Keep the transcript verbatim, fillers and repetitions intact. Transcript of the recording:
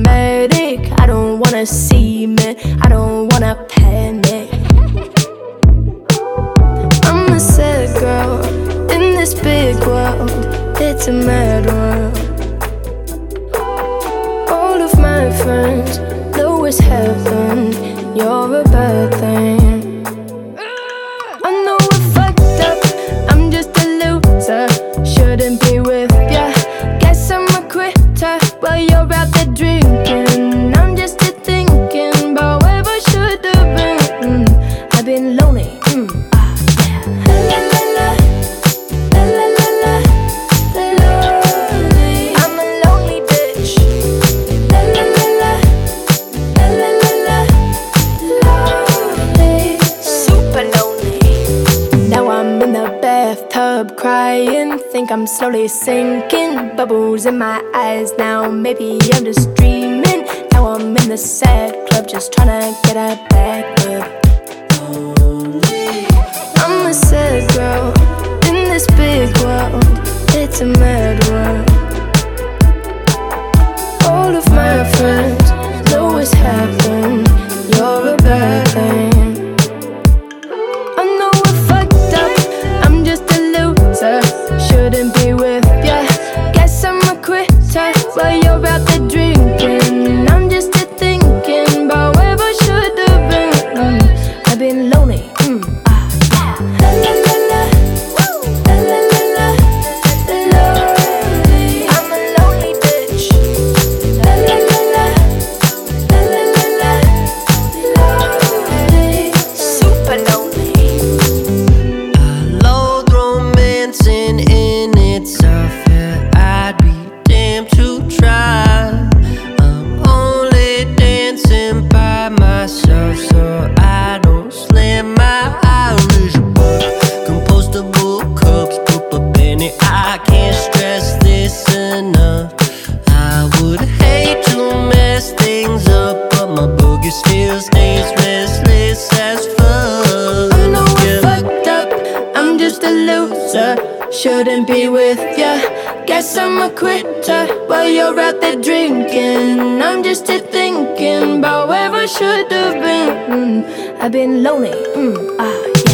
dramatic. I don't wanna see me, I don't wanna panic. I'm a sad girl in this big world. It's a mad world. All of my friends know it's heaven. You're a bad thing. I know I fucked up, I'm just a loser. Shouldn't be with ya. Guess I'm a quitter while you're out there drinking. I'm just here thinking about where I should have been. Mm, I've been lonely. Mm, ah, yeah. La la la, la la la la, lonely. I'm a lonely bitch. La la la la, la la la la, lonely. Super lonely. Now I'm in the bathtub crying. Think I'm slowly sinking. Bubbles in my eyes now. Maybe I'm just dreaming. Now I'm in the sad club, just tryna get a back up. I'm a sad girl in this big world. It's a mad world. All of my friends know it's happened. You're a bad thing. I know I fucked up, I'm just a loser. Shouldn't be with ya. Guess I'm a quitter while you're out there drinking. I'm just here thinking about where I should have been. Mm, I've been lonely. Mm, ah, yeah. La la la, la la la la, lonely. I'm a lonely bitch. La la la la, la la la la, lonely. Super lonely. I loathe romancing in itself, yeah, I'd be damned to try. I'm only dancing by myself, so I don't slam my Irish bar. Compostable cups, put a penny, I can't stress this enough. I would hate to mess things up, but my boogie still stays restless as fuck. I know I Yeah. fucked up, I'm just a loser. Shouldn't be with ya. Guess I'm a quitter while you're out there drinking. I'm just here thinking about where I should have been. Mm, I've been lonely. Mm, ah,